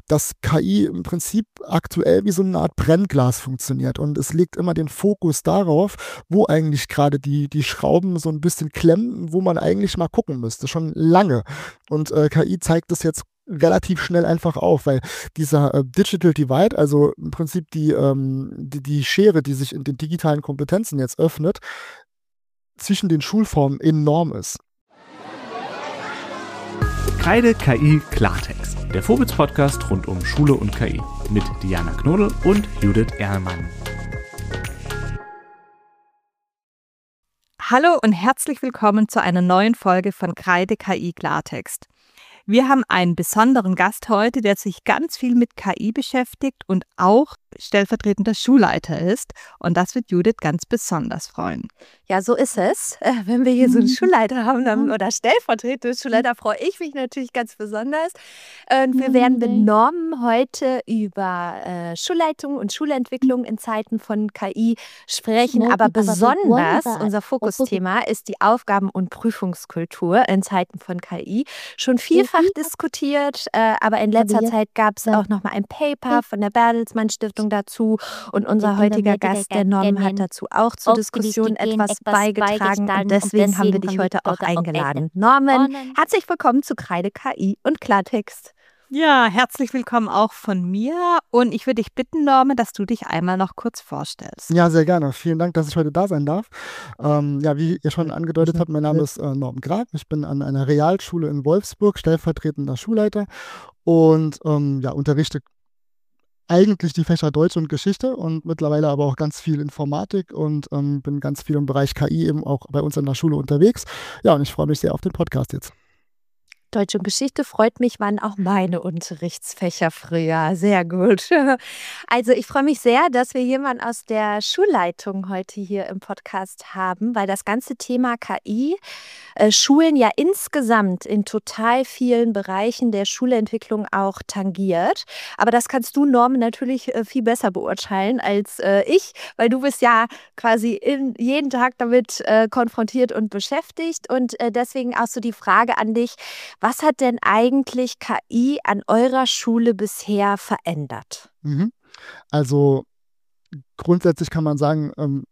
dass KI im Prinzip aktuell wie so eine Art Brennglas funktioniert und es legt immer den Fokus darauf, wo eigentlich gerade die Schrauben so ein bisschen klemmen, wo man eigentlich mal gucken müsste, schon lange. Und KI zeigt das jetzt relativ schnell einfach auf, weil dieser Digital Divide, also im Prinzip die Schere, die sich in den digitalen Kompetenzen jetzt öffnet, zwischen den Schulformen enorm ist. Kreide KI Klartext, der Vogels-Podcast rund um Schule und KI mit Diana Knodel und Judith Erlmann. Hallo und herzlich willkommen zu einer neuen Folge von Kreide KI Klartext. Wir haben einen besonderen Gast heute, der sich ganz viel mit KI beschäftigt und auch stellvertretender Schulleiter ist. Und das wird Judith ganz besonders freuen. Ja, so ist es. Wenn wir hier so einen Schulleiter haben oder stellvertretende Schulleiter, freue ich mich natürlich ganz besonders. Wir werden mit Norman heute über Schulleitung und Schulentwicklung in Zeiten von KI sprechen. Aber besonders unser Fokusthema ist die Aufgaben- und Prüfungskultur in Zeiten von KI. Schon vielfach diskutiert, aber in letzter Zeit gab es auch nochmal ein Paper von der Bertelsmann Stiftung dazu. Und unser heutiger Gast, der Norman, hat dazu auch zur Diskussion etwas beigetragen. Und deswegen haben wir dich heute auch eingeladen. Norman, herzlich willkommen zu Kreide KI und Klartext. Ja, herzlich willkommen auch von mir. Und ich würde dich bitten, Norman, dass du dich einmal noch kurz vorstellst. Ja, sehr gerne. Vielen Dank, dass ich heute da sein darf. Wie ihr schon angedeutet habt, mein Name ist Norman Grab. Ich bin an einer Realschule in Wolfsburg stellvertretender Schulleiter und unterrichte eigentlich die Fächer Deutsch und Geschichte und mittlerweile aber auch ganz viel Informatik und bin ganz viel im Bereich KI eben auch bei uns an der Schule unterwegs. Ja, und ich freue mich sehr auf den Podcast jetzt. Deutsch und Geschichte freut mich, waren auch meine Unterrichtsfächer früher. Sehr gut. Also ich freue mich sehr, dass wir jemanden aus der Schulleitung heute hier im Podcast haben, weil das ganze Thema KI Schulen ja insgesamt in total vielen Bereichen der Schulentwicklung auch tangiert. Aber das kannst du, Norman, natürlich viel besser beurteilen als ich, weil du bist ja quasi jeden Tag damit konfrontiert und beschäftigt. Und deswegen auch so die Frage an dich: Was hat denn eigentlich KI an eurer Schule bisher verändert? Also grundsätzlich kann man sagen,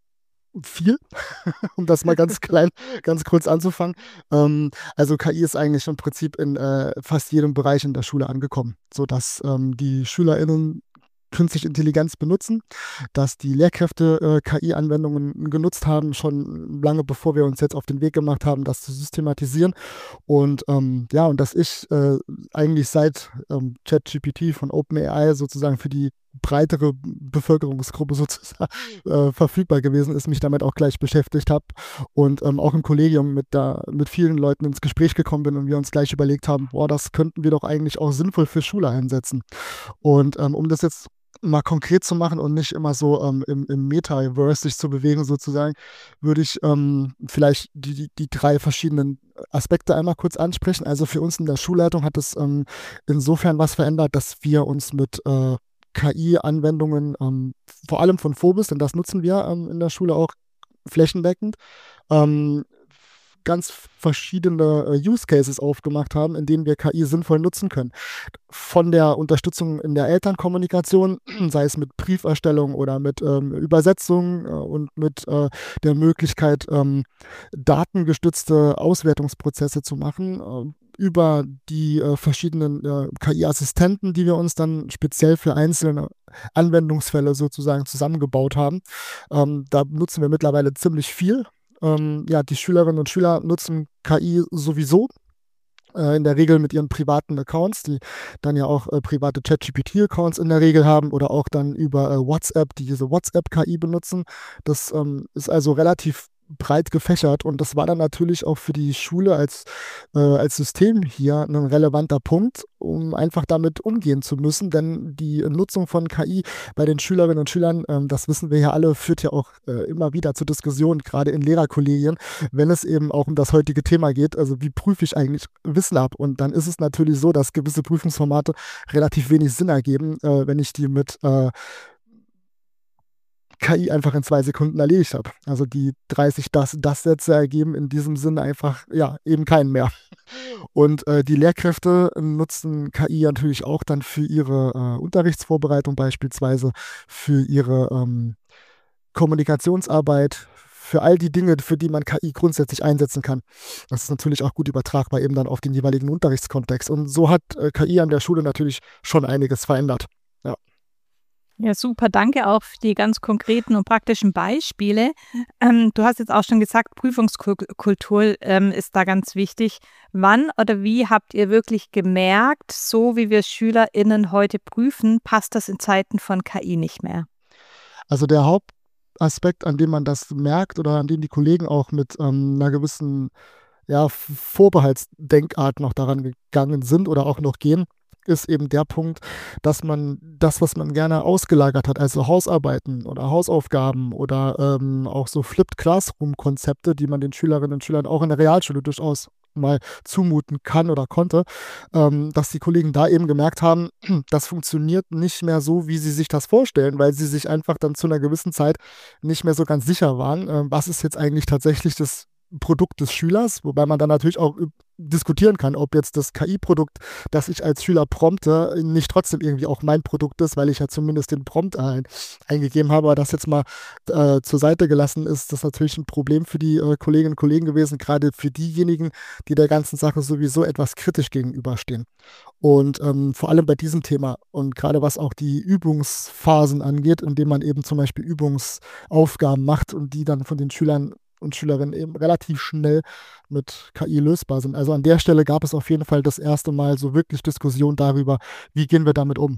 viel, um das mal ganz kurz anzufangen. Also KI ist eigentlich im Prinzip in fast jedem Bereich in der Schule angekommen, sodass die SchülerInnen künstliche Intelligenz benutzen, dass die Lehrkräfte KI-Anwendungen genutzt haben, schon lange bevor wir uns jetzt auf den Weg gemacht haben, das zu systematisieren. Und und dass ich eigentlich seit ChatGPT von OpenAI sozusagen für die breitere Bevölkerungsgruppe sozusagen verfügbar gewesen ist, mich damit auch gleich beschäftigt habe und auch im Kollegium mit vielen Leuten ins Gespräch gekommen bin und wir uns gleich überlegt haben, das könnten wir doch eigentlich auch sinnvoll für Schule einsetzen. Und um das jetzt mal konkret zu machen und nicht immer so im Metaverse sich zu bewegen sozusagen, würde ich vielleicht die drei verschiedenen Aspekte einmal kurz ansprechen. Also für uns in der Schulleitung hat es insofern was verändert, dass wir uns mit KI-Anwendungen, vor allem von Phobos, denn das nutzen wir in der Schule auch flächendeckend, ganz verschiedene Use Cases aufgemacht haben, in denen wir KI sinnvoll nutzen können. Von der Unterstützung in der Elternkommunikation, sei es mit Brieferstellung oder mit Übersetzung und mit der Möglichkeit, datengestützte Auswertungsprozesse zu machen, über die verschiedenen KI-Assistenten, die wir uns dann speziell für einzelne Anwendungsfälle sozusagen zusammengebaut haben. Da nutzen wir mittlerweile ziemlich viel. Die Schülerinnen und Schüler nutzen KI sowieso, in der Regel mit ihren privaten Accounts, die dann ja auch private ChatGPT-Accounts in der Regel haben oder auch dann über WhatsApp, die diese WhatsApp-KI benutzen. Das ist also relativ breit gefächert und das war dann natürlich auch für die Schule als System hier ein relevanter Punkt, um einfach damit umgehen zu müssen, denn die Nutzung von KI bei den Schülerinnen und Schülern, das wissen wir ja alle, führt ja auch immer wieder zu Diskussionen, gerade in Lehrerkollegien, wenn es eben auch um das heutige Thema geht, also wie prüfe ich eigentlich Wissen ab? Und dann ist es natürlich so, dass gewisse Prüfungsformate relativ wenig Sinn ergeben, wenn ich die mit KI einfach in 2 Sekunden erledigt habe. Also die 30 Das-Sätze ergeben in diesem Sinne einfach, ja, eben keinen mehr. Und die Lehrkräfte nutzen KI natürlich auch dann für ihre Unterrichtsvorbereitung beispielsweise, für ihre Kommunikationsarbeit, für all die Dinge, für die man KI grundsätzlich einsetzen kann. Das ist natürlich auch gut übertragbar eben dann auf den jeweiligen Unterrichtskontext. Und so hat KI an der Schule natürlich schon einiges verändert. Ja. Ja, super. Danke auch für die ganz konkreten und praktischen Beispiele. Du hast jetzt auch schon gesagt, Prüfungskultur ist da ganz wichtig. Wann oder wie habt ihr wirklich gemerkt, so wie wir SchülerInnen heute prüfen, passt das in Zeiten von KI nicht mehr? Also der Hauptaspekt, an dem man das merkt oder an dem die Kollegen auch mit einer gewissen Vorbehaltsdenkart noch daran gegangen sind oder auch noch gehen, ist eben der Punkt, dass man das, was man gerne ausgelagert hat, also Hausarbeiten oder Hausaufgaben oder auch so Flipped Classroom-Konzepte, die man den Schülerinnen und Schülern auch in der Realschule durchaus mal zumuten kann oder konnte, dass die Kollegen da eben gemerkt haben, das funktioniert nicht mehr so, wie sie sich das vorstellen, weil sie sich einfach dann zu einer gewissen Zeit nicht mehr so ganz sicher waren, was ist jetzt eigentlich tatsächlich das Produkt des Schülers, wobei man dann natürlich auch diskutieren kann, ob jetzt das KI-Produkt, das ich als Schüler prompte, nicht trotzdem irgendwie auch mein Produkt ist, weil ich ja zumindest den Prompt eingegeben habe. Aber das jetzt mal zur Seite gelassen ist, das natürlich ein Problem für die Kolleginnen und Kollegen gewesen, gerade für diejenigen, die der ganzen Sache sowieso etwas kritisch gegenüberstehen. Und vor allem bei diesem Thema und gerade was auch die Übungsphasen angeht, indem man eben zum Beispiel Übungsaufgaben macht und die dann von den Schülern und Schülerinnen eben relativ schnell mit KI lösbar sind. Also an der Stelle gab es auf jeden Fall das erste Mal so wirklich Diskussion darüber, wie gehen wir damit um.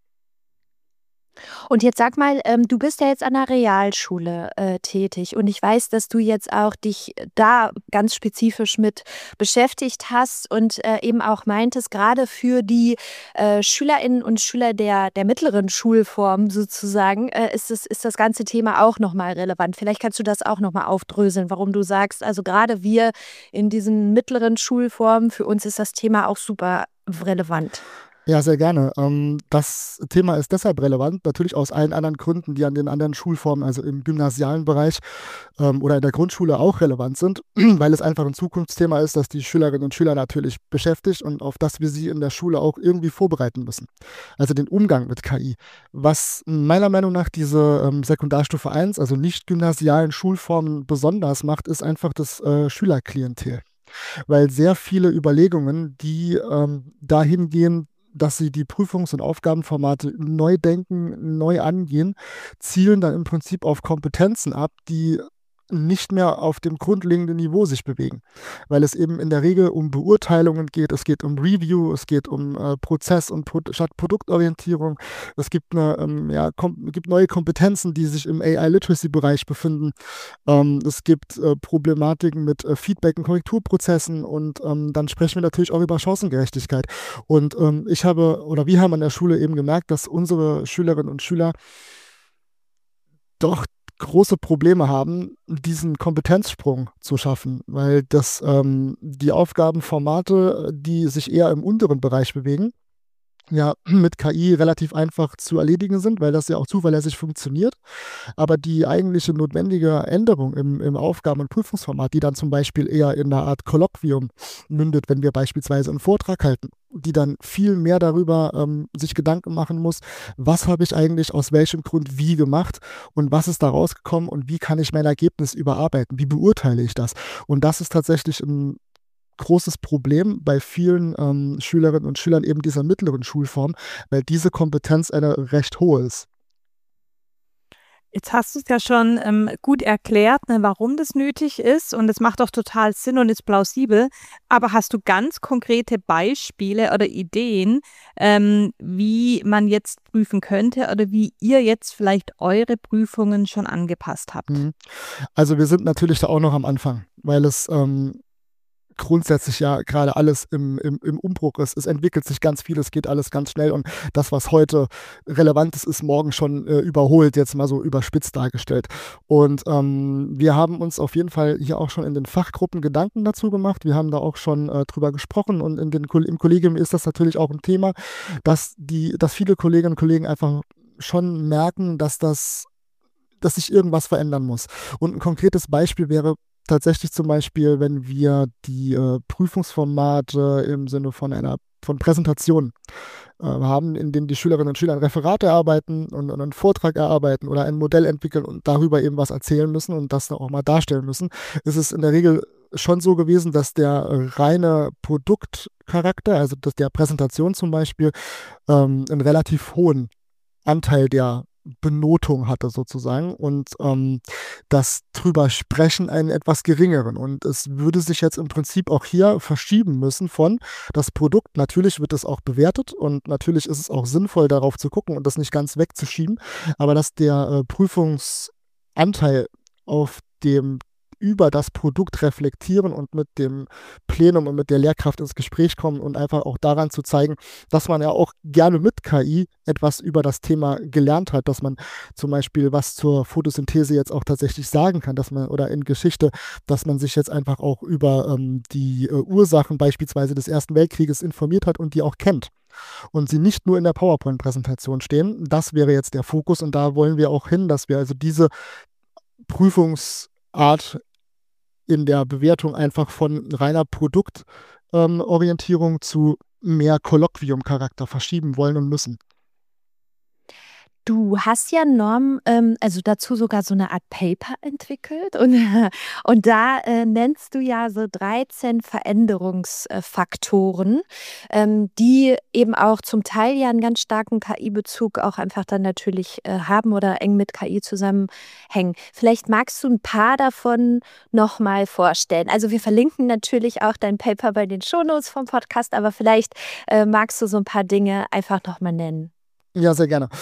Und jetzt sag mal, du bist ja jetzt an der Realschule tätig und ich weiß, dass du jetzt auch dich da ganz spezifisch mit beschäftigt hast und eben auch meintest, gerade für die SchülerInnen und Schüler der mittleren Schulform sozusagen, ist das ganze Thema auch nochmal relevant. Vielleicht kannst du das auch nochmal aufdröseln, warum du sagst, also gerade wir in diesen mittleren Schulformen, für uns ist das Thema auch super relevant. Ja, sehr gerne. Das Thema ist deshalb relevant, natürlich aus allen anderen Gründen, die an den anderen Schulformen, also im gymnasialen Bereich oder in der Grundschule auch relevant sind, weil es einfach ein Zukunftsthema ist, das die Schülerinnen und Schüler natürlich beschäftigt und auf das wir sie in der Schule auch irgendwie vorbereiten müssen. Also den Umgang mit KI. Was meiner Meinung nach diese Sekundarstufe 1, also nicht gymnasialen Schulformen besonders macht, ist einfach das Schülerklientel. Weil sehr viele Überlegungen, die dahin gehen, dass sie die Prüfungs- und Aufgabenformate neu denken, neu angehen, zielen dann im Prinzip auf Kompetenzen ab, die nicht mehr auf dem grundlegenden Niveau sich bewegen, weil es eben in der Regel um Beurteilungen geht, es geht um Review, es geht um Prozess- und statt Produktorientierung, es gibt gibt neue Kompetenzen, die sich im AI-Literacy-Bereich befinden, es gibt Problematiken mit Feedback- und Korrekturprozessen und dann sprechen wir natürlich auch über Chancengerechtigkeit und wir haben an der Schule eben gemerkt, dass unsere Schülerinnen und Schüler doch große Probleme haben, diesen Kompetenzsprung zu schaffen, weil die Aufgabenformate, die sich eher im unteren Bereich bewegen, ja mit KI relativ einfach zu erledigen sind, weil das ja auch zuverlässig funktioniert. Aber die eigentliche notwendige Änderung im Aufgaben- und Prüfungsformat, die dann zum Beispiel eher in einer Art Kolloquium mündet, wenn wir beispielsweise einen Vortrag halten, die dann viel mehr darüber sich Gedanken machen muss, was habe ich eigentlich aus welchem Grund wie gemacht und was ist da rausgekommen und wie kann ich mein Ergebnis überarbeiten, wie beurteile ich das. Und das ist tatsächlich ein großes Problem bei vielen Schülerinnen und Schülern eben dieser mittleren Schulform, weil diese Kompetenz eine recht hohe ist. Jetzt hast du es ja schon gut erklärt, ne, warum das nötig ist und es macht auch total Sinn und ist plausibel. Aber hast du ganz konkrete Beispiele oder Ideen, wie man jetzt prüfen könnte oder wie ihr jetzt vielleicht eure Prüfungen schon angepasst habt? Also wir sind natürlich da auch noch am Anfang, weil es grundsätzlich ja gerade alles im Umbruch ist. Es entwickelt sich ganz viel, es geht alles ganz schnell und das, was heute relevant ist, ist morgen schon überholt, jetzt mal so überspitzt dargestellt. Und wir haben uns auf jeden Fall hier auch schon in den Fachgruppen Gedanken dazu gemacht. Wir haben da auch schon drüber gesprochen und im Kollegium ist das natürlich auch ein Thema, dass viele Kolleginnen und Kollegen einfach schon merken, dass das dass sich irgendwas verändern muss. Und ein konkretes Beispiel wäre tatsächlich zum Beispiel, wenn wir die Prüfungsformate im Sinne von Präsentationen haben, in denen die Schülerinnen und Schüler ein Referat erarbeiten und einen Vortrag erarbeiten oder ein Modell entwickeln und darüber eben was erzählen müssen und das dann auch mal darstellen müssen, ist es in der Regel schon so gewesen, dass der reine Produktcharakter, also dass der Präsentation zum Beispiel, einen relativ hohen Anteil der Benotung hatte sozusagen und das drüber sprechen einen etwas geringeren. Und es würde sich jetzt im Prinzip auch hier verschieben müssen von das Produkt. Natürlich wird es auch bewertet und natürlich ist es auch sinnvoll, darauf zu gucken und das nicht ganz wegzuschieben, aber dass der Prüfungsanteil auf dem über das Produkt reflektieren und mit dem Plenum und mit der Lehrkraft ins Gespräch kommen und einfach auch daran zu zeigen, dass man ja auch gerne mit KI etwas über das Thema gelernt hat, dass man zum Beispiel was zur Photosynthese jetzt auch tatsächlich sagen kann, dass man oder in Geschichte, dass man sich jetzt einfach auch über die Ursachen beispielsweise des Ersten Weltkrieges informiert hat und die auch kennt. Und sie nicht nur in der PowerPoint-Präsentation stehen. Das wäre jetzt der Fokus und da wollen wir auch hin, dass wir also diese Prüfungsart in der Bewertung einfach von reiner Produktorientierung zu mehr Kolloquium-Charakter verschieben wollen und müssen. Du hast ja, Norm, also dazu sogar so eine Art Paper entwickelt und da nennst du ja so 13 Veränderungsfaktoren, die eben auch zum Teil ja einen ganz starken KI-Bezug auch einfach dann natürlich haben oder eng mit KI zusammenhängen. Vielleicht magst du ein paar davon nochmal vorstellen. Also wir verlinken natürlich auch dein Paper bei den Shownotes vom Podcast, aber vielleicht magst du so ein paar Dinge einfach nochmal nennen. Ja, sehr gerne.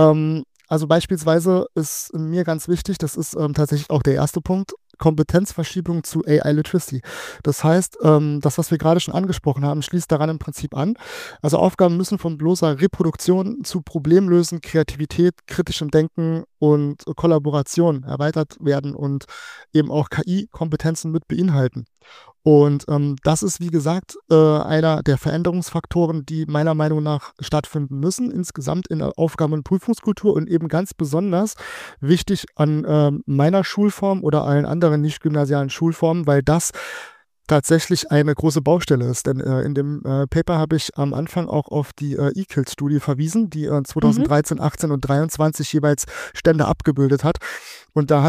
Also beispielsweise ist mir ganz wichtig, das ist tatsächlich auch der erste Punkt, Kompetenzverschiebung zu AI-Literacy. Das heißt, das, was wir gerade schon angesprochen haben, schließt daran im Prinzip an. Also Aufgaben müssen von bloßer Reproduktion zu Problemlösen, Kreativität, kritischem Denken und Kollaboration erweitert werden und eben auch KI-Kompetenzen mit beinhalten. Und das ist, wie gesagt, einer der Veränderungsfaktoren, die meiner Meinung nach stattfinden müssen, insgesamt in der Aufgaben- und Prüfungskultur und eben ganz besonders wichtig an meiner Schulform oder allen anderen nicht-gymnasialen Schulformen, weil das tatsächlich eine große Baustelle ist. Denn in dem Paper habe ich am Anfang auch auf die eKilt-Studie verwiesen, die 2013, 18 und 23 jeweils Stände abgebildet hat. Und da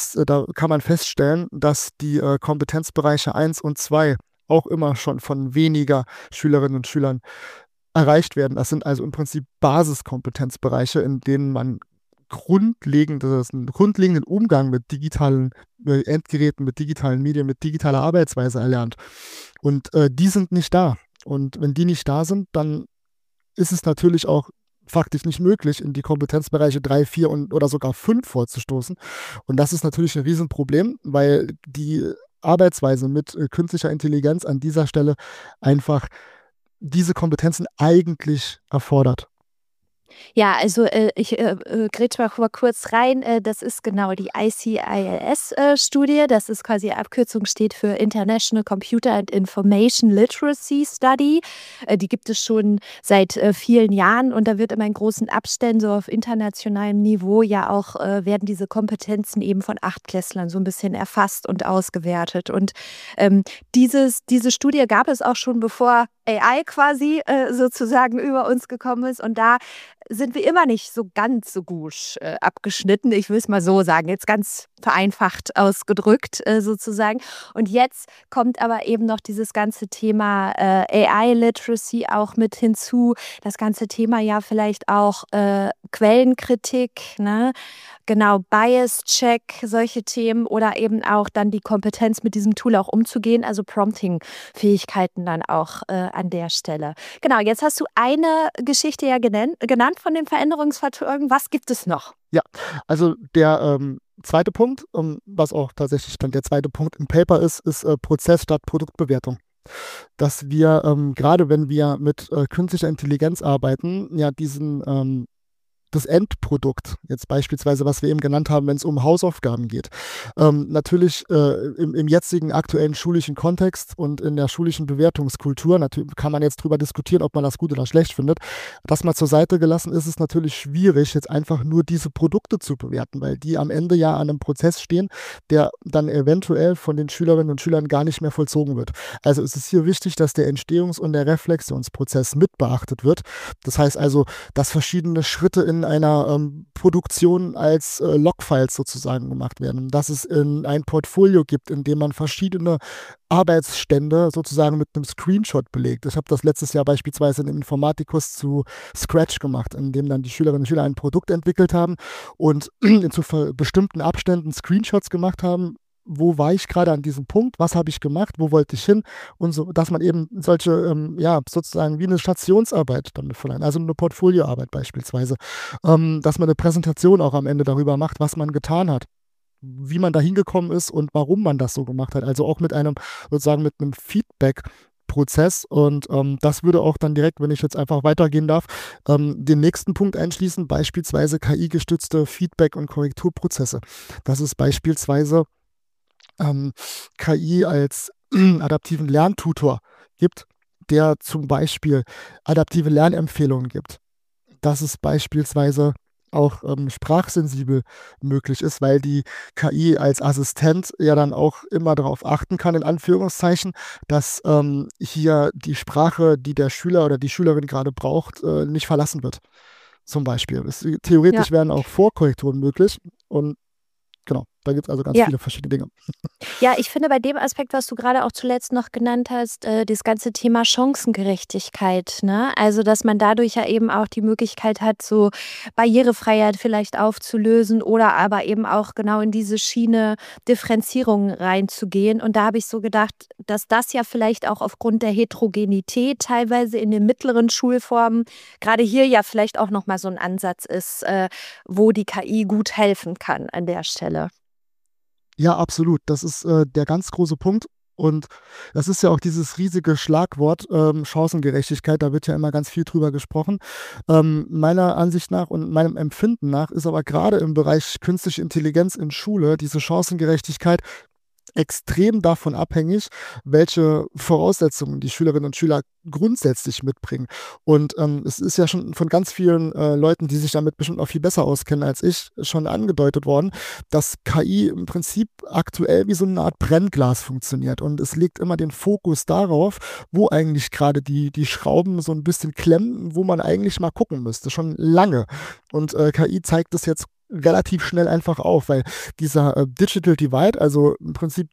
kann man feststellen, dass die Kompetenzbereiche 1 und 2 auch immer schon von weniger Schülerinnen und Schülern erreicht werden. Das sind also im Prinzip Basiskompetenzbereiche, in denen man einen grundlegenden Umgang mit digitalen Endgeräten, mit digitalen Medien, mit digitaler Arbeitsweise erlernt. Und die sind nicht da. Und wenn die nicht da sind, dann ist es natürlich auch faktisch nicht möglich, in die Kompetenzbereiche 3, 4 oder sogar 5 vorzustoßen. Und das ist natürlich ein Riesenproblem, weil die Arbeitsweise mit künstlicher Intelligenz an dieser Stelle einfach diese Kompetenzen eigentlich erfordert. Ja, also ich grätsche mal kurz rein. Das ist genau die ICILS-Studie. Das ist quasi Abkürzung, steht für International Computer and Information Literacy Study. Die gibt es schon seit vielen Jahren und da wird immer in großen Abständen so auf internationalem Niveau ja auch werden diese Kompetenzen eben von Achtklässlern so ein bisschen erfasst und ausgewertet. Und diese Studie gab es auch schon, bevor AI quasi sozusagen über uns gekommen ist und da sind wir immer nicht so ganz so gut abgeschnitten. Ich will es mal so sagen, jetzt ganz vereinfacht ausgedrückt sozusagen. Und jetzt kommt aber eben noch dieses ganze Thema AI-Literacy auch mit hinzu. Das ganze Thema ja vielleicht auch Quellenkritik, ne? Genau, Bias-Check, solche Themen oder eben auch dann die Kompetenz mit diesem Tool auch umzugehen, also Prompting-Fähigkeiten dann auch an der Stelle. Genau, jetzt hast du eine Geschichte ja genannt von den Veränderungsfaktoren. Was gibt es noch? Ja, also der zweite Punkt, was auch tatsächlich dann der zweite Punkt im Paper ist Prozess statt Produktbewertung. Dass wir, gerade wenn wir mit künstlicher Intelligenz arbeiten, ja das Endprodukt, jetzt beispielsweise, was wir eben genannt haben, wenn es um Hausaufgaben geht. Natürlich im jetzigen aktuellen schulischen Kontext und in der schulischen Bewertungskultur, natürlich kann man jetzt drüber diskutieren, ob man das gut oder schlecht findet. Das mal zur Seite gelassen, ist es natürlich schwierig, jetzt einfach nur diese Produkte zu bewerten, weil die am Ende ja an einem Prozess stehen, der dann eventuell von den Schülerinnen und Schülern gar nicht mehr vollzogen wird. Also es ist hier wichtig, dass der Entstehungs- und der Reflexionsprozess mit beachtet wird. Das heißt also, dass verschiedene Schritte in einer Produktion als Logfiles sozusagen gemacht werden. Dass es ein Portfolio gibt, in dem man verschiedene Arbeitsstände sozusagen mit einem Screenshot belegt. Ich habe das letztes Jahr beispielsweise in einem Informatikus zu Scratch gemacht, in dem dann die Schülerinnen und Schüler ein Produkt entwickelt haben und zu bestimmten Abständen Screenshots gemacht haben. Wo war ich gerade an diesem Punkt? Was habe ich gemacht? Wo wollte ich hin? Und so, dass man eben solche, sozusagen wie eine Stationsarbeit damit verleiht, also eine Portfolioarbeit beispielsweise, dass man eine Präsentation auch am Ende darüber macht, was man getan hat, wie man da hingekommen ist und warum man das so gemacht hat. Also auch mit einem Feedback-Prozess. Und das würde auch dann direkt, wenn ich jetzt einfach weitergehen darf, den nächsten Punkt einschließen, beispielsweise KI-gestützte Feedback- und Korrekturprozesse. Das ist beispielsweise KI als adaptiven Lerntutor gibt, der zum Beispiel adaptive Lernempfehlungen gibt. Dass es beispielsweise auch sprachsensibel möglich ist, weil die KI als Assistent ja dann auch immer darauf achten kann, in Anführungszeichen, dass hier die Sprache, die der Schüler oder die Schülerin gerade braucht, nicht verlassen wird. Zum Beispiel. Theoretisch wären auch Vorkorrekturen möglich und genau, da gibt es also ganz viele verschiedene Dinge. Ja, ich finde bei dem Aspekt, was du gerade auch zuletzt noch genannt hast, das ganze Thema Chancengerechtigkeit, ne? Also, dass man dadurch ja eben auch die Möglichkeit hat, so Barrierefreiheit vielleicht aufzulösen oder aber eben auch genau in diese Schiene Differenzierung reinzugehen. Und da habe ich so gedacht, dass das ja vielleicht auch aufgrund der Heterogenität teilweise in den mittleren Schulformen gerade hier ja vielleicht auch nochmal so ein Ansatz ist, wo die KI gut helfen kann an der Stelle. Ja, absolut. Das ist der ganz große Punkt. Und das ist ja auch dieses riesige Schlagwort Chancengerechtigkeit. Da wird ja immer ganz viel drüber gesprochen. Meiner Ansicht nach und meinem Empfinden nach ist aber gerade im Bereich künstliche Intelligenz in Schule diese Chancengerechtigkeit extrem davon abhängig, welche Voraussetzungen die Schülerinnen und Schüler grundsätzlich mitbringen. Und es ist ja schon von ganz vielen Leuten, die sich damit bestimmt auch viel besser auskennen als ich, schon angedeutet worden, dass KI im Prinzip aktuell wie so eine Art Brennglas funktioniert. Und es legt immer den Fokus darauf, wo eigentlich gerade die Schrauben so ein bisschen klemmen, wo man eigentlich mal gucken müsste, schon lange. Und KI zeigt es jetzt relativ schnell einfach auf, weil dieser Digital Divide, also im Prinzip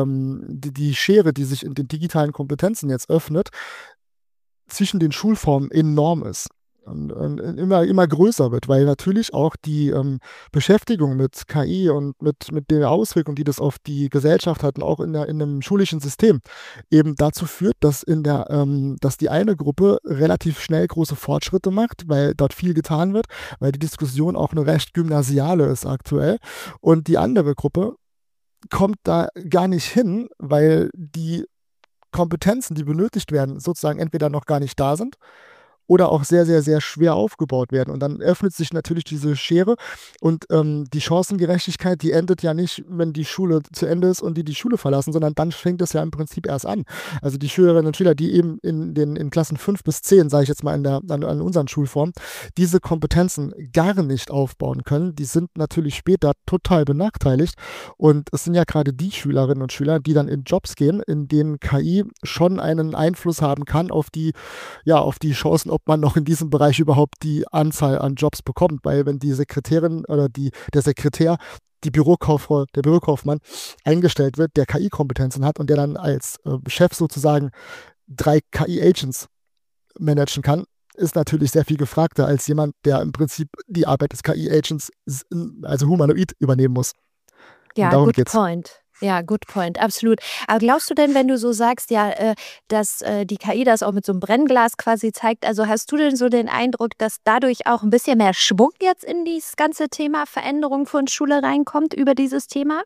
die Schere, die sich in den digitalen Kompetenzen jetzt öffnet, zwischen den Schulformen enorm ist. Und immer größer wird, weil natürlich auch die Beschäftigung mit KI und mit den Auswirkungen, die das auf die Gesellschaft hat und auch in einem schulischen System eben dazu führt, dass dass die eine Gruppe relativ schnell große Fortschritte macht, weil dort viel getan wird, weil die Diskussion auch eine recht gymnasiale ist aktuell, und die andere Gruppe kommt da gar nicht hin, weil die Kompetenzen, die benötigt werden, sozusagen entweder noch gar nicht da sind oder auch sehr, sehr, sehr schwer aufgebaut werden. Und dann öffnet sich natürlich diese Schere und die Chancengerechtigkeit, die endet ja nicht, wenn die Schule zu Ende ist und die Schule verlassen, sondern dann fängt es ja im Prinzip erst an. Also die Schülerinnen und Schüler, die eben in Klassen 5 bis 10, sage ich jetzt mal an unseren Schulformen, diese Kompetenzen gar nicht aufbauen können, die sind natürlich später total benachteiligt. Und es sind ja gerade die Schülerinnen und Schüler, die dann in Jobs gehen, in denen KI schon einen Einfluss haben kann auf die Chancen, ob man noch in diesem Bereich überhaupt die Anzahl an Jobs bekommt, weil wenn die Sekretärin oder der Sekretär, die Bürokauffrau, der Bürokaufmann eingestellt wird, der KI-Kompetenzen hat und der dann als Chef sozusagen 3 KI-Agents managen kann, ist natürlich sehr viel gefragter als jemand, der im Prinzip die Arbeit des KI-Agents, also humanoid, übernehmen muss. Ja, darum good geht's. point. Ja, good point, absolut. Aber glaubst du denn, wenn du so sagst, ja, dass die KI das auch mit so einem Brennglas quasi zeigt, also hast du denn so den Eindruck, dass dadurch auch ein bisschen mehr Schwung jetzt in dieses ganze Thema Veränderung von Schule reinkommt über dieses Thema?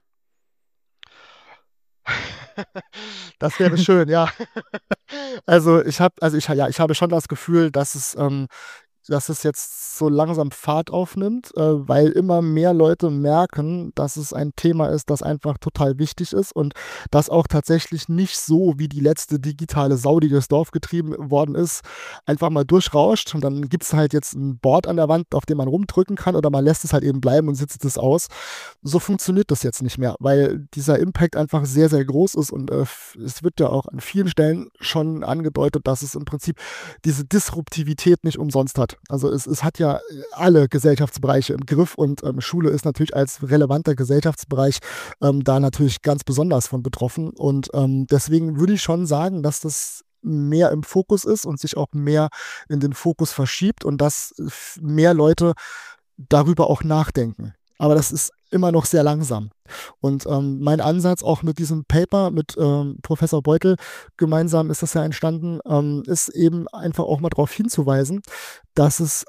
Das wäre schön, ja. Also ich habe schon das Gefühl, dass es dass es jetzt so langsam Fahrt aufnimmt, weil immer mehr Leute merken, dass es ein Thema ist, das einfach total wichtig ist und das auch tatsächlich nicht so, wie die letzte digitale Sau, die durchs Dorf getrieben worden ist, einfach mal durchrauscht und dann gibt es halt jetzt ein Board an der Wand, auf dem man rumdrücken kann oder man lässt es halt eben bleiben und sitzt es aus. So funktioniert das jetzt nicht mehr, weil dieser Impact einfach sehr, sehr groß ist und es wird ja auch an vielen Stellen schon angedeutet, dass es im Prinzip diese Disruptivität nicht umsonst hat. Also es hat ja alle Gesellschaftsbereiche im Griff und Schule ist natürlich als relevanter Gesellschaftsbereich da natürlich ganz besonders von betroffen und deswegen würde ich schon sagen, dass das mehr im Fokus ist und sich auch mehr in den Fokus verschiebt und dass mehr Leute darüber auch nachdenken. Aber das ist immer noch sehr langsam. Und mein Ansatz auch mit diesem Paper mit Professor Beutel gemeinsam ist das ja entstanden, ist eben einfach auch mal darauf hinzuweisen, dass es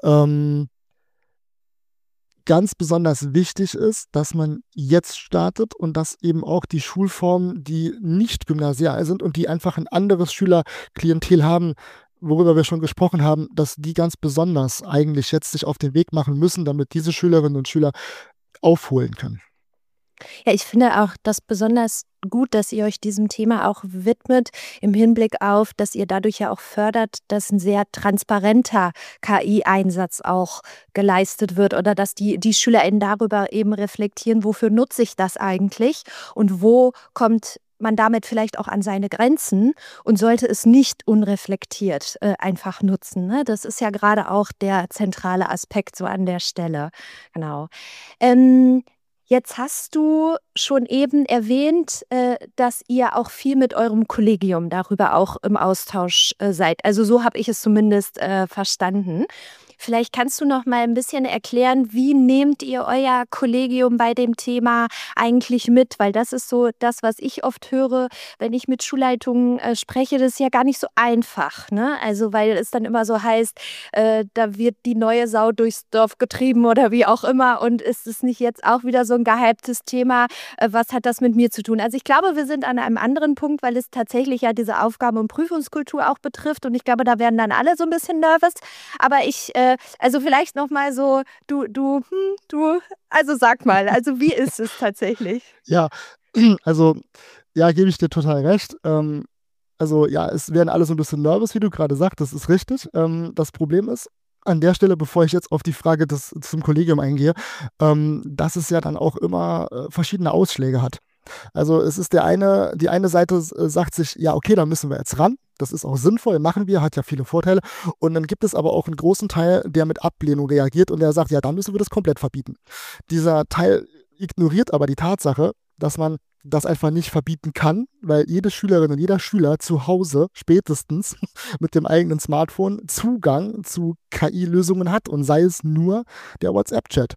ganz besonders wichtig ist, dass man jetzt startet und dass eben auch die Schulformen, die nicht gymnasial sind und die einfach ein anderes Schülerklientel haben, worüber wir schon gesprochen haben, dass die ganz besonders eigentlich jetzt sich auf den Weg machen müssen, damit diese Schülerinnen und Schüler aufholen können. Ja, ich finde auch das besonders gut, dass ihr euch diesem Thema auch widmet, im Hinblick auf, dass ihr dadurch ja auch fördert, dass ein sehr transparenter KI-Einsatz auch geleistet wird oder dass die SchülerInnen darüber eben reflektieren, wofür nutze ich das eigentlich und wo kommt man damit vielleicht auch an seine Grenzen und sollte es nicht unreflektiert einfach nutzen. Ne? Das ist ja gerade auch der zentrale Aspekt so an der Stelle. Genau. Jetzt hast du schon eben erwähnt, dass ihr auch viel mit eurem Kollegium darüber auch im Austausch seid. Also so habe ich es zumindest verstanden. Vielleicht kannst du noch mal ein bisschen erklären, wie nehmt ihr euer Kollegium bei dem Thema eigentlich mit? Weil das ist so das, was ich oft höre, wenn ich mit Schulleitungen spreche, das ist ja gar nicht so einfach, ne? Also weil es dann immer so heißt, da wird die neue Sau durchs Dorf getrieben oder wie auch immer und ist es nicht jetzt auch wieder so ein gehyptes Thema? Was hat das mit mir zu tun? Also ich glaube, wir sind an einem anderen Punkt, weil es tatsächlich ja diese Aufgaben- und Prüfungskultur auch betrifft und ich glaube, da werden dann alle so ein bisschen nervös. Aber also vielleicht noch mal so, also sag mal, also wie ist es tatsächlich? Ja, also ja, gebe ich dir total recht. Also ja, es werden alle so ein bisschen nervös, wie du gerade sagst, das ist richtig. Das Problem ist, an der Stelle, bevor ich jetzt auf die Frage zum Kollegium eingehe, dass es ja dann auch immer verschiedene Ausschläge hat. Also es ist die eine Seite sagt sich, ja, okay, da müssen wir jetzt ran. Das ist auch sinnvoll, machen wir, hat ja viele Vorteile. Und dann gibt es aber auch einen großen Teil, der mit Ablehnung reagiert und der sagt, ja, dann müssen wir das komplett verbieten. Dieser Teil ignoriert aber die Tatsache, dass man das einfach nicht verbieten kann, weil jede Schülerin und jeder Schüler zu Hause spätestens mit dem eigenen Smartphone Zugang zu KI-Lösungen hat und sei es nur der WhatsApp-Chat.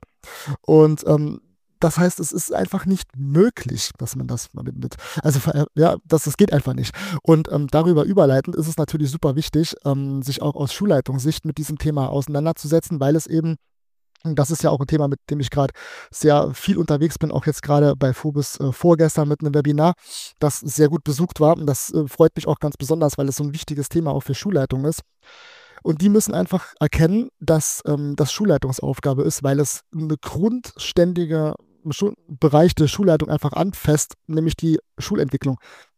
Und das heißt, es ist einfach nicht möglich, dass man das also ja, das geht einfach nicht. Und darüber überleitend ist es natürlich super wichtig, sich auch aus Schulleitungssicht mit diesem Thema auseinanderzusetzen, weil es eben, das ist ja auch ein Thema, mit dem ich gerade sehr viel unterwegs bin, auch jetzt gerade bei Phobis vorgestern mit einem Webinar, das sehr gut besucht war. Und das freut mich auch ganz besonders, weil es so ein wichtiges Thema auch für Schulleitung ist. Und die müssen einfach erkennen, dass das Schulleitungsaufgabe ist, weil es eine grundständige Bereich der Schulleitung einfach anfasst, nämlich die Schulentwicklung.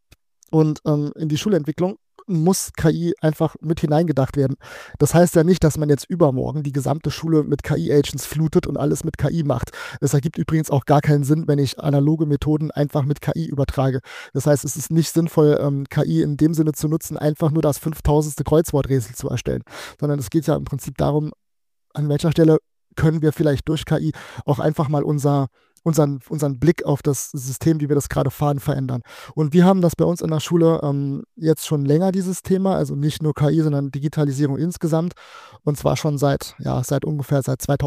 Und in die Schulentwicklung muss KI einfach mit hineingedacht werden. Das heißt ja nicht, dass man jetzt übermorgen die gesamte Schule mit KI-Agents flutet und alles mit KI macht. Es ergibt übrigens auch gar keinen Sinn, wenn ich analoge Methoden einfach mit KI übertrage. Das heißt, es ist nicht sinnvoll, KI in dem Sinne zu nutzen, einfach nur das 5000. Kreuzworträtsel zu erstellen, sondern es geht ja im Prinzip darum, an welcher Stelle können wir vielleicht durch KI auch einfach mal unseren Blick auf das System, wie wir das gerade fahren, verändern. Und wir haben das bei uns in der Schule jetzt schon länger, dieses Thema, also nicht nur KI, sondern Digitalisierung insgesamt. Und zwar schon seit ungefähr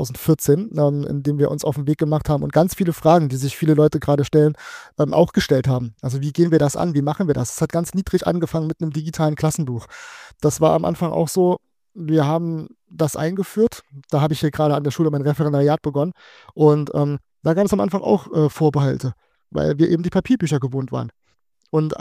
2014, indem wir uns auf den Weg gemacht haben und ganz viele Fragen, die sich viele Leute gerade stellen, auch gestellt haben. Also wie gehen wir das an? Wie machen wir das? Es hat ganz niedrig angefangen mit einem digitalen Klassenbuch. Das war am Anfang auch so, wir haben das eingeführt. Da habe ich hier gerade an der Schule mein Referendariat begonnen. Und da gab es am Anfang auch Vorbehalte, weil wir eben die Papierbücher gewohnt waren. Und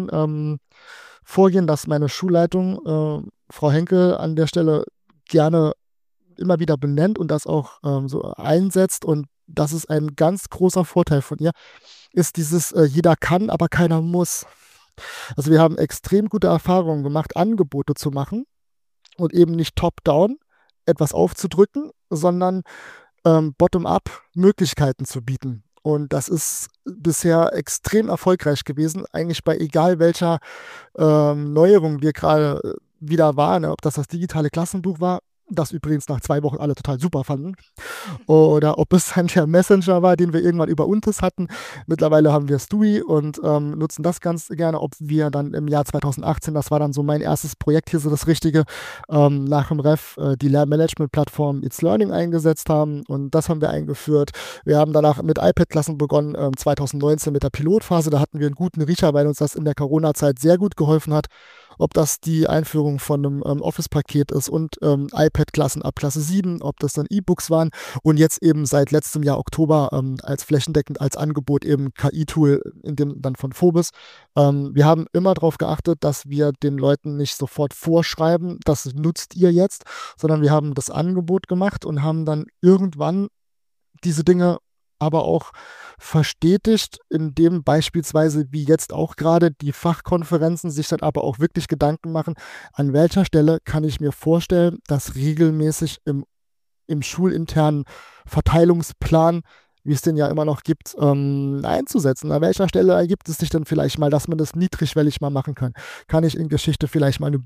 ein Vorgehen, das meine Schulleitung, Frau Henkel, an der Stelle gerne immer wieder benennt und das auch so einsetzt, und das ist ein ganz großer Vorteil von ihr, ist dieses jeder kann, aber keiner muss. Also wir haben extrem gute Erfahrungen gemacht, Angebote zu machen und eben nicht top-down etwas aufzudrücken, sondern bottom-up Möglichkeiten zu bieten. Und das ist bisher extrem erfolgreich gewesen, eigentlich bei egal welcher Neuerung wir gerade wieder waren, ob das digitale Klassenbuch war, das übrigens nach 2 Wochen alle total super fanden, oder ob es dann der Messenger war, den wir irgendwann über Untes hatten. Mittlerweile haben wir Stewie und nutzen das ganz gerne, ob wir dann im Jahr 2018, das war dann so mein erstes Projekt hier, so das Richtige, nach dem Ref die Lernmanagement-Plattform It's Learning eingesetzt haben, und das haben wir eingeführt. Wir haben danach mit iPad-Klassen begonnen, 2019 mit der Pilotphase, da hatten wir einen guten Riecher, weil uns das in der Corona-Zeit sehr gut geholfen hat. Ob das die Einführung von einem Office-Paket ist und iPad-Klassen ab Klasse 7, ob das dann E-Books waren, und jetzt eben seit letztem Jahr Oktober als flächendeckend als Angebot eben KI-Tool, in dem dann von Phobos. Wir haben immer darauf geachtet, dass wir den Leuten nicht sofort vorschreiben, das nutzt ihr jetzt, sondern wir haben das Angebot gemacht und haben dann irgendwann diese Dinge aber auch verstetigt, indem beispielsweise wie jetzt auch gerade die Fachkonferenzen sich dann aber auch wirklich Gedanken machen, an welcher Stelle kann ich mir vorstellen, dass regelmäßig im schulinternen Verteilungsplan, wie es den ja immer noch gibt, einzusetzen. An welcher Stelle ergibt es sich denn vielleicht mal, dass man das niedrigschwellig mal machen kann? Kann ich in Geschichte vielleicht mal eine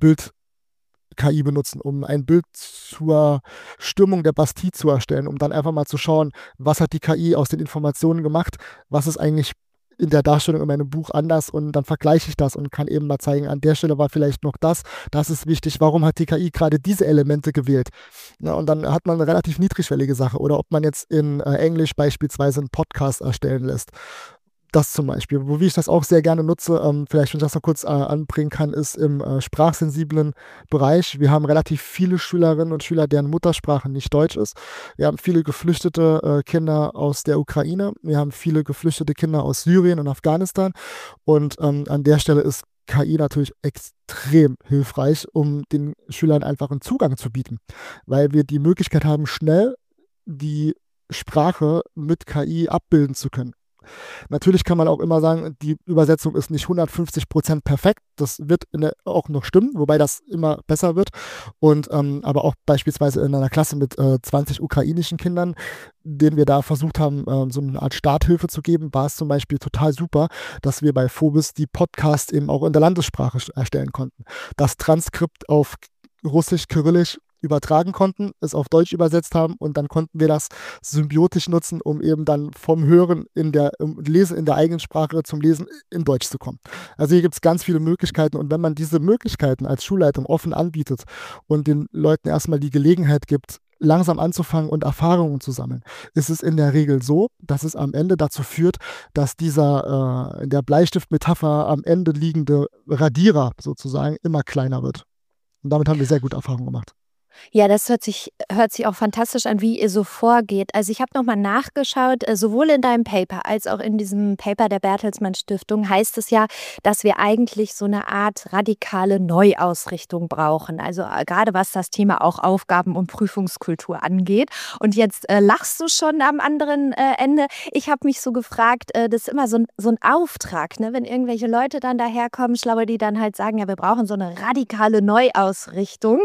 KI benutzen, um ein Bild zur Stürmung der Bastille zu erstellen, um dann einfach mal zu schauen, was hat die KI aus den Informationen gemacht, was ist eigentlich in der Darstellung in meinem Buch anders, und dann vergleiche ich das und kann eben mal zeigen, an der Stelle war vielleicht noch das ist wichtig, warum hat die KI gerade diese Elemente gewählt? Na, und dann hat man eine relativ niedrigschwellige Sache, oder ob man jetzt in Englisch beispielsweise einen Podcast erstellen lässt. Das zum Beispiel. Wie ich das auch sehr gerne nutze, vielleicht, wenn ich das noch kurz anbringen kann, ist im sprachsensiblen Bereich. Wir haben relativ viele Schülerinnen und Schüler, deren Muttersprache nicht Deutsch ist. Wir haben viele geflüchtete Kinder aus der Ukraine. Wir haben viele geflüchtete Kinder aus Syrien und Afghanistan. Und an der Stelle ist KI natürlich extrem hilfreich, um den Schülern einfach einen Zugang zu bieten, weil wir die Möglichkeit haben, schnell die Sprache mit KI abbilden zu können. Natürlich kann man auch immer sagen, die Übersetzung ist nicht 150% perfekt. Das wird auch noch stimmen, wobei das immer besser wird. Und aber auch beispielsweise in einer Klasse mit 20 ukrainischen Kindern, denen wir da versucht haben, so eine Art Starthilfe zu geben, war es zum Beispiel total super, dass wir bei Phobos die Podcasts eben auch in der Landessprache erstellen konnten. Das Transkript auf Russisch, Kyrillisch übertragen konnten, es auf Deutsch übersetzt haben, und dann konnten wir das symbiotisch nutzen, um eben dann vom Hören Lesen in der eigenen Sprache zum Lesen in Deutsch zu kommen. Also hier gibt es ganz viele Möglichkeiten, und wenn man diese Möglichkeiten als Schulleitung offen anbietet und den Leuten erstmal die Gelegenheit gibt, langsam anzufangen und Erfahrungen zu sammeln, ist es in der Regel so, dass es am Ende dazu führt, dass dieser in der Bleistiftmetapher am Ende liegende Radierer sozusagen immer kleiner wird. Und damit haben wir sehr gute Erfahrungen gemacht. Ja, das hört sich auch fantastisch an, wie ihr so vorgeht. Also ich habe nochmal nachgeschaut, sowohl in deinem Paper als auch in diesem Paper der Bertelsmann Stiftung heißt es ja, dass wir eigentlich so eine Art radikale Neuausrichtung brauchen. Also gerade was das Thema auch Aufgaben- und Prüfungskultur angeht. Und jetzt lachst du schon am anderen Ende. Ich habe mich so gefragt, das ist immer so ein Auftrag, ne? Wenn irgendwelche Leute dann daherkommen, Schlaue, die dann halt sagen, ja, wir brauchen so eine radikale Neuausrichtung.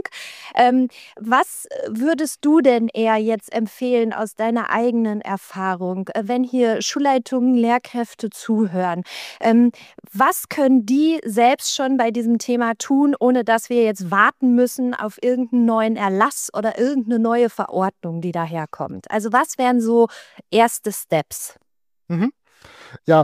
Was würdest du denn eher jetzt empfehlen aus deiner eigenen Erfahrung, wenn hier Schulleitungen, Lehrkräfte zuhören? Was können die selbst schon bei diesem Thema tun, ohne dass wir jetzt warten müssen auf irgendeinen neuen Erlass oder irgendeine neue Verordnung, die daherkommt? Also was wären so erste Steps? Mhm. Ja,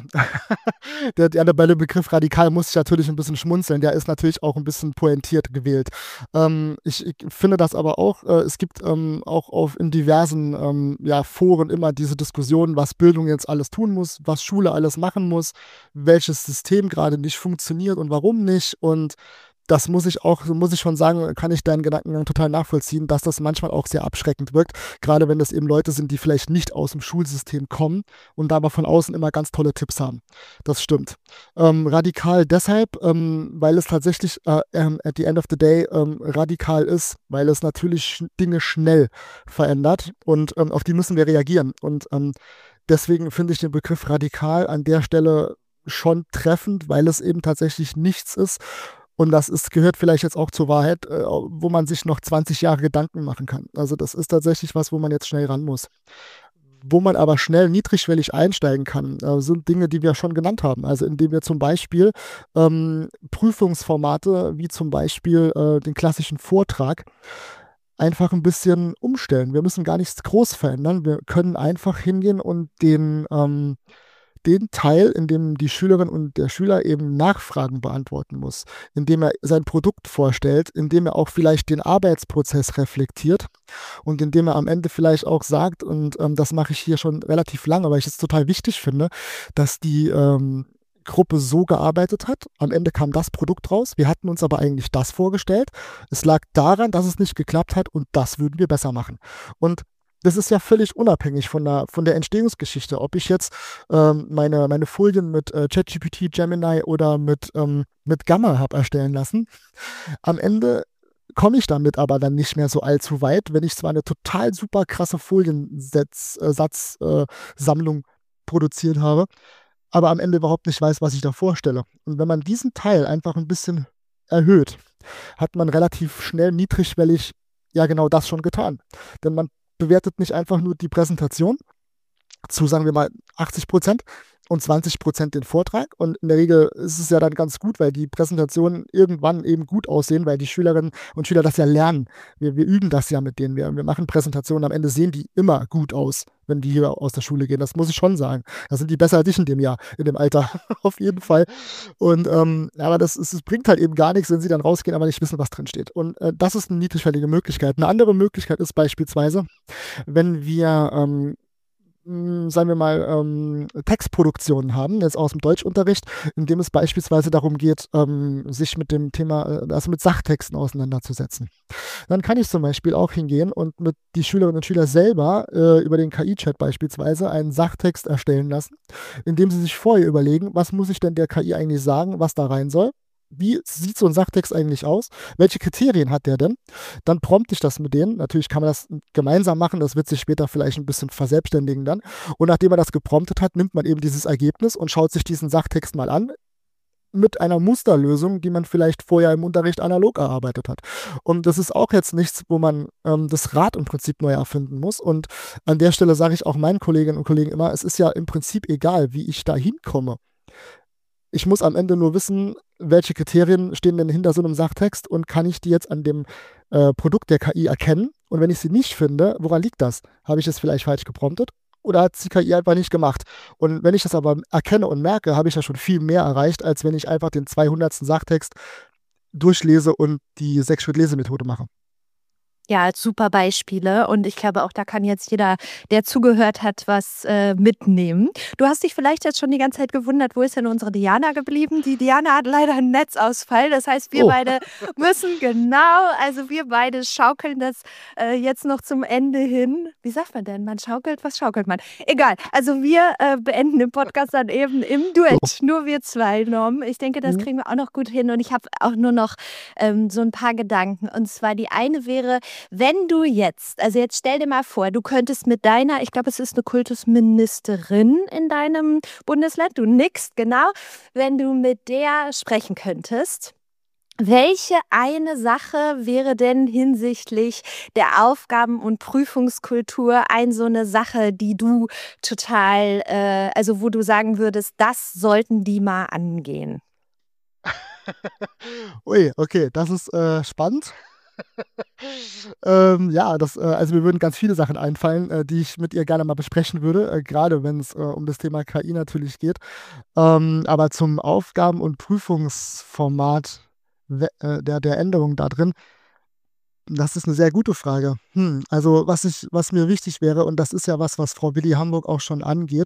bei dem Begriff radikal muss ich natürlich ein bisschen schmunzeln. Der ist natürlich auch ein bisschen pointiert gewählt. Ich finde das aber auch, es gibt auch in diversen Foren immer diese Diskussion, was Bildung jetzt alles tun muss, was Schule alles machen muss, welches System gerade nicht funktioniert und warum nicht. Und das muss ich schon sagen, kann ich deinen Gedankengang total nachvollziehen, dass das manchmal auch sehr abschreckend wirkt, gerade wenn das eben Leute sind, die vielleicht nicht aus dem Schulsystem kommen und da aber von außen immer ganz tolle Tipps haben. Das stimmt. Radikal deshalb, weil es tatsächlich at the end of the day radikal ist, weil es natürlich Dinge schnell verändert und auf die müssen wir reagieren. Und deswegen finde ich den Begriff radikal an der Stelle schon treffend, weil es eben tatsächlich nichts ist. Und gehört vielleicht jetzt auch zur Wahrheit, wo man sich noch 20 Jahre Gedanken machen kann. Also das ist tatsächlich was, wo man jetzt schnell ran muss. Wo man aber schnell niedrigschwellig einsteigen kann, sind Dinge, die wir schon genannt haben. Also indem wir zum Beispiel Prüfungsformate wie zum Beispiel den klassischen Vortrag einfach ein bisschen umstellen. Wir müssen gar nichts groß verändern. Wir können einfach hingehen und den Teil, in dem die Schülerin und der Schüler eben Nachfragen beantworten muss, indem er sein Produkt vorstellt, indem er auch vielleicht den Arbeitsprozess reflektiert und indem er am Ende vielleicht auch sagt, und das mache ich hier schon relativ lange, weil ich es total wichtig finde, dass die Gruppe so gearbeitet hat. Am Ende kam das Produkt raus. Wir hatten uns aber eigentlich das vorgestellt. Es lag daran, dass es nicht geklappt hat und das würden wir besser machen. Und das ist ja völlig unabhängig von der Entstehungsgeschichte. Ob ich jetzt meine Folien mit ChatGPT, Gemini oder mit Gamma habe erstellen lassen. Am Ende komme ich damit aber dann nicht mehr so allzu weit, wenn ich zwar eine total super krasse Foliensatzsammlung produziert habe, aber am Ende überhaupt nicht weiß, was ich da vorstelle. Und wenn man diesen Teil einfach ein bisschen erhöht, hat man relativ schnell niedrigschwellig ja genau das schon getan. Denn man bewertet nicht einfach nur die Präsentation zu, sagen wir mal, 80% und 20% den Vortrag. Und in der Regel ist es ja dann ganz gut, weil die Präsentationen irgendwann eben gut aussehen, weil die Schülerinnen und Schüler das ja lernen. Wir üben das ja mit denen. Wir machen Präsentationen, am Ende sehen die immer gut aus, wenn die hier aus der Schule gehen. Das muss ich schon sagen. Da sind die besser als ich in dem Jahr, in dem Alter, auf jeden Fall. Und aber es bringt halt eben gar nichts, wenn sie dann rausgehen, aber nicht wissen, was drin steht. Und das ist eine niedrigschwellige Möglichkeit. Eine andere Möglichkeit ist beispielsweise, wenn wir sagen wir mal, Textproduktionen haben, jetzt aus dem Deutschunterricht, in dem es beispielsweise darum geht, sich mit dem Thema, also mit Sachtexten auseinanderzusetzen. Dann kann ich zum Beispiel auch hingehen und mit die Schülerinnen und Schüler selber über den KI-Chat beispielsweise einen Sachtext erstellen lassen, indem sie sich vorher überlegen, was muss ich denn der KI eigentlich sagen, was da rein soll. Wie sieht so ein Sachtext eigentlich aus? Welche Kriterien hat der denn? Dann prompte ich das mit denen. Natürlich kann man das gemeinsam machen. Das wird sich später vielleicht ein bisschen verselbstständigen dann. Und nachdem man das gepromptet hat, nimmt man eben dieses Ergebnis und schaut sich diesen Sachtext mal an mit einer Musterlösung, die man vielleicht vorher im Unterricht analog erarbeitet hat. Und das ist auch jetzt nichts, wo man das Rad im Prinzip neu erfinden muss. Und an der Stelle sage ich auch meinen Kolleginnen und Kollegen immer, es ist ja im Prinzip egal, wie ich da hinkomme. Ich muss am Ende nur wissen, welche Kriterien stehen denn hinter so einem Sachtext und kann ich die jetzt an dem Produkt der KI erkennen? Und wenn ich sie nicht finde, woran liegt das? Habe ich es vielleicht falsch gepromptet oder hat es die KI einfach nicht gemacht? Und wenn ich das aber erkenne und merke, habe ich ja schon viel mehr erreicht, als wenn ich einfach den 200. Sachtext durchlese und die 6-Schritt-Lesemethode mache. Ja, super Beispiele und ich glaube, auch da kann jetzt jeder, der zugehört hat, was mitnehmen. Du hast dich vielleicht jetzt schon die ganze Zeit gewundert, wo ist denn unsere Diana geblieben? Die Diana hat leider einen Netzausfall, das heißt, wir beide müssen also wir beide schaukeln das jetzt noch zum Ende hin. Wie sagt man denn? Man schaukelt, was schaukelt man? Egal, also wir beenden den Podcast dann eben im Duett, nur wir zwei, Norm. Ich denke, das kriegen wir auch noch gut hin und ich habe auch nur noch so ein paar Gedanken und zwar die eine wäre, wenn du also jetzt stell dir mal vor, du könntest mit deiner, ich glaube, es ist eine Kultusministerin in deinem Bundesland, du nickst, genau, wenn du mit der sprechen könntest, welche eine Sache wäre denn hinsichtlich der Aufgaben- und Prüfungskultur so eine Sache, die du total, also wo du sagen würdest, das sollten die mal angehen? Ui, okay, das ist spannend. Ja, also mir würden ganz viele Sachen einfallen, die ich mit ihr gerne mal besprechen würde, gerade wenn es um das Thema KI natürlich geht. Aber zum Aufgaben- und Prüfungsformat der Änderung da drin Das ist eine sehr gute Frage. Also was mir wichtig wäre, und das ist ja was Frau Willi Hamburg auch schon angeht,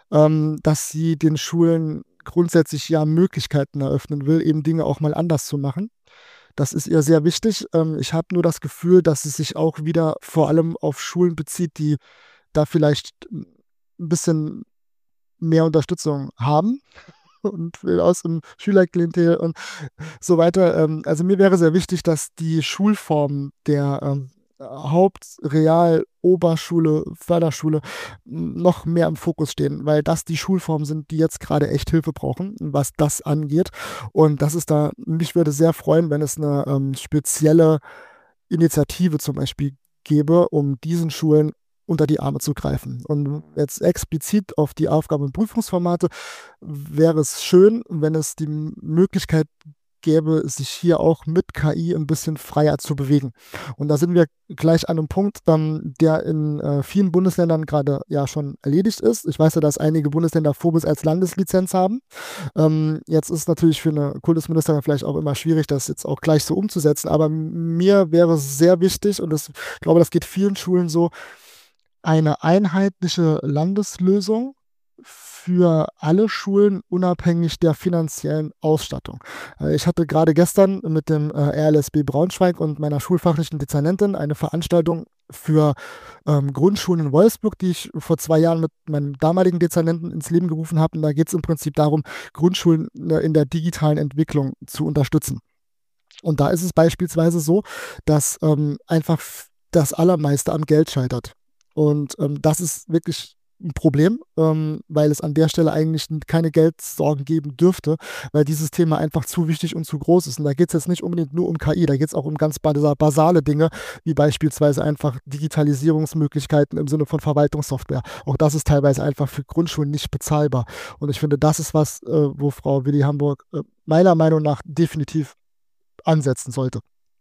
dass sie den Schulen grundsätzlich ja Möglichkeiten eröffnen will, eben Dinge auch mal anders zu machen. Das ist ihr sehr wichtig. Ich habe nur das Gefühl, dass sie sich auch wieder vor allem auf Schulen bezieht, die da vielleicht ein bisschen mehr Unterstützung haben und aus dem Schülerklientel und so weiter. Also mir wäre sehr wichtig, dass die Schulformen der Haupt-, Real-, Oberschule, Förderschule noch mehr im Fokus stehen, weil das die Schulformen sind, die jetzt gerade echt Hilfe brauchen, was das angeht. Und mich würde sehr freuen, wenn es eine spezielle Initiative zum Beispiel gäbe, um diesen Schulen unter die Arme zu greifen. Und jetzt explizit auf die Aufgaben- und Prüfungsformate wäre es schön, wenn es die Möglichkeit gäbe, sich hier auch mit KI ein bisschen freier zu bewegen. Und da sind wir gleich an einem Punkt, der in vielen Bundesländern gerade ja schon erledigt ist. Ich weiß ja, dass einige Bundesländer Phobis als Landeslizenz haben. Jetzt ist es natürlich für eine Kultusministerin vielleicht auch immer schwierig, das jetzt auch gleich so umzusetzen, aber mir wäre es sehr wichtig, und ich glaube, das geht vielen Schulen so, eine einheitliche Landeslösung für alle Schulen unabhängig der finanziellen Ausstattung. Ich hatte gerade gestern mit dem RLSB Braunschweig und meiner schulfachlichen Dezernentin eine Veranstaltung für Grundschulen in Wolfsburg, die ich vor 2 Jahren mit meinem damaligen Dezernenten ins Leben gerufen habe. Und da geht es im Prinzip darum, Grundschulen in der digitalen Entwicklung zu unterstützen. Und da ist es beispielsweise so, dass einfach das Allermeiste am Geld scheitert. Und das ist wirklich ein Problem, weil es an der Stelle eigentlich keine Geldsorgen geben dürfte, weil dieses Thema einfach zu wichtig und zu groß ist. Und da geht es jetzt nicht unbedingt nur um KI, da geht es auch um ganz basale Dinge, wie beispielsweise einfach Digitalisierungsmöglichkeiten im Sinne von Verwaltungssoftware. Auch das ist teilweise einfach für Grundschulen nicht bezahlbar. Und ich finde, das ist was, wo Frau Willi Hamburg meiner Meinung nach definitiv ansetzen sollte.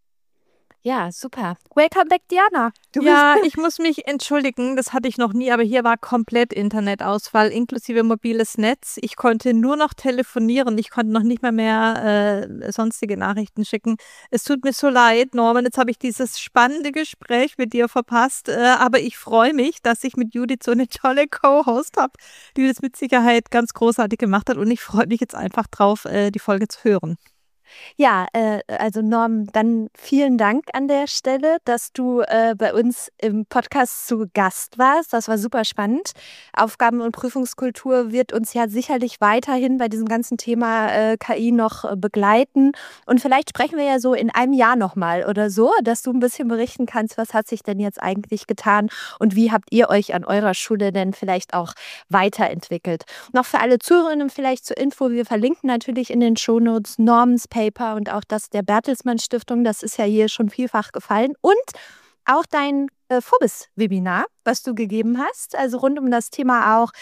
Ja, super. Welcome back, Diana. Ich muss mich entschuldigen, das hatte ich noch nie, aber hier war komplett Internetausfall, inklusive mobiles Netz. Ich konnte nur noch telefonieren, ich konnte noch nicht mehr sonstige Nachrichten schicken. Es tut mir so leid, Norman, jetzt habe ich dieses spannende Gespräch mit dir verpasst, aber ich freue mich, dass ich mit Judith so eine tolle Co-Host habe, die das mit Sicherheit ganz großartig gemacht hat, und ich freue mich jetzt einfach drauf, die Folge zu hören. Ja, also Norm, dann vielen Dank an der Stelle, dass du bei uns im Podcast zu Gast warst. Das war super spannend. Aufgaben- und Prüfungskultur wird uns ja sicherlich weiterhin bei diesem ganzen Thema KI noch begleiten. Und vielleicht sprechen wir ja so in einem Jahr nochmal oder so, dass du ein bisschen berichten kannst, was hat sich denn jetzt eigentlich getan und wie habt ihr euch an eurer Schule denn vielleicht auch weiterentwickelt. Noch für alle Zuhörerinnen vielleicht zur Info, wir verlinken natürlich in den Shownotes Normens Paper und auch das der Bertelsmann Stiftung, das ist ja hier schon vielfach gefallen, und auch dein Phobis-Webinar, was du gegeben hast, also rund um das Thema auch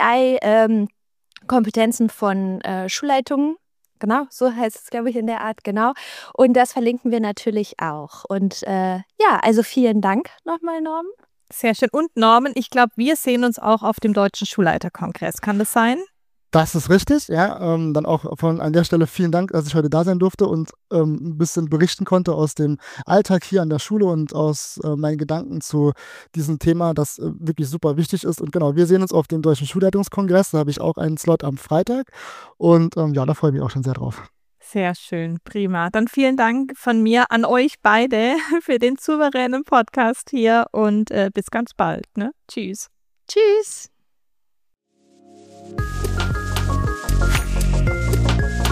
AI, Kompetenzen von Schulleitungen. Genau, so heißt es, glaube ich, in der Art, genau. Und das verlinken wir natürlich auch. Und also vielen Dank nochmal, Norm. Sehr schön. Und Norman, ich glaube, wir sehen uns auch auf dem Deutschen Schulleiterkongress. Kann das sein? Das ist richtig, ja. Dann auch an der Stelle vielen Dank, dass ich heute da sein durfte und ein bisschen berichten konnte aus dem Alltag hier an der Schule und aus meinen Gedanken zu diesem Thema, das wirklich super wichtig ist. Und genau, wir sehen uns auf dem Deutschen Schulleitungskongress. Da habe ich auch einen Slot am Freitag. Und da freue ich mich auch schon sehr drauf. Sehr schön, prima. Dann vielen Dank von mir an euch beide für den souveränen Podcast hier und bis ganz bald. Ne? Tschüss. Tschüss.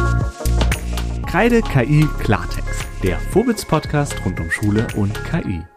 Kreide KI Klartext, der Phobis-Podcast rund um Schule und KI.